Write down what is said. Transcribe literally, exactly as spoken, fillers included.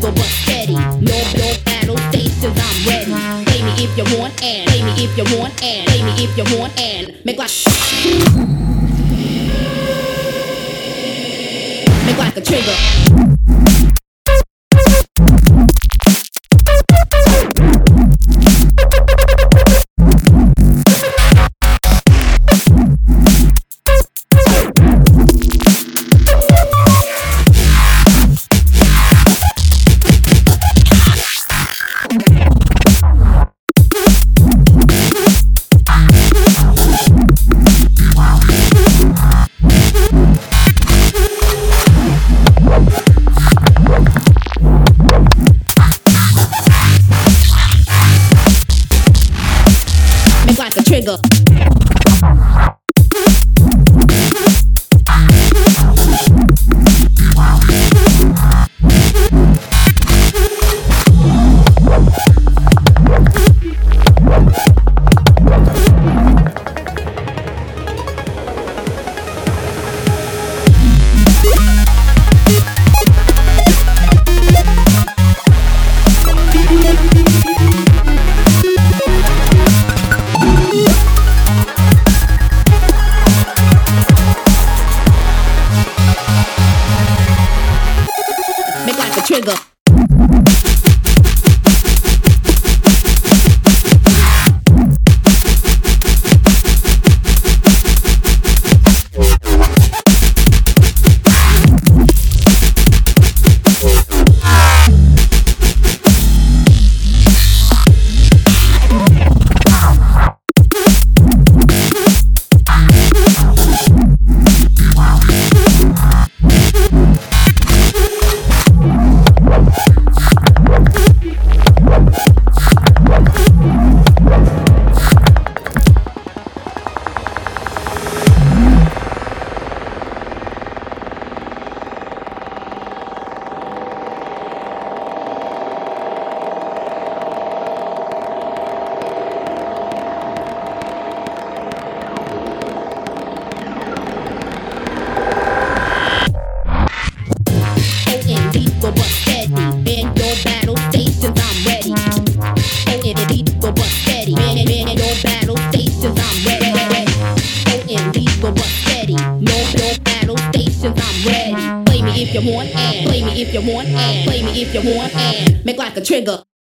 lethal but steady. No, no battle stations, I'm ready. Play me if you want and play me if you want and play me if you want and make like make like a trigger. Like a trigger. Make like a trigger. But steady, in your battle stations, I'm ready. Oh, in lethal but steady, in, in, in your battle stations, I'm ready. Oh, in lethal but steady, no, no battle stations, I'm ready. Play me if you want and play me if you want and play me if you want and make like a trigger.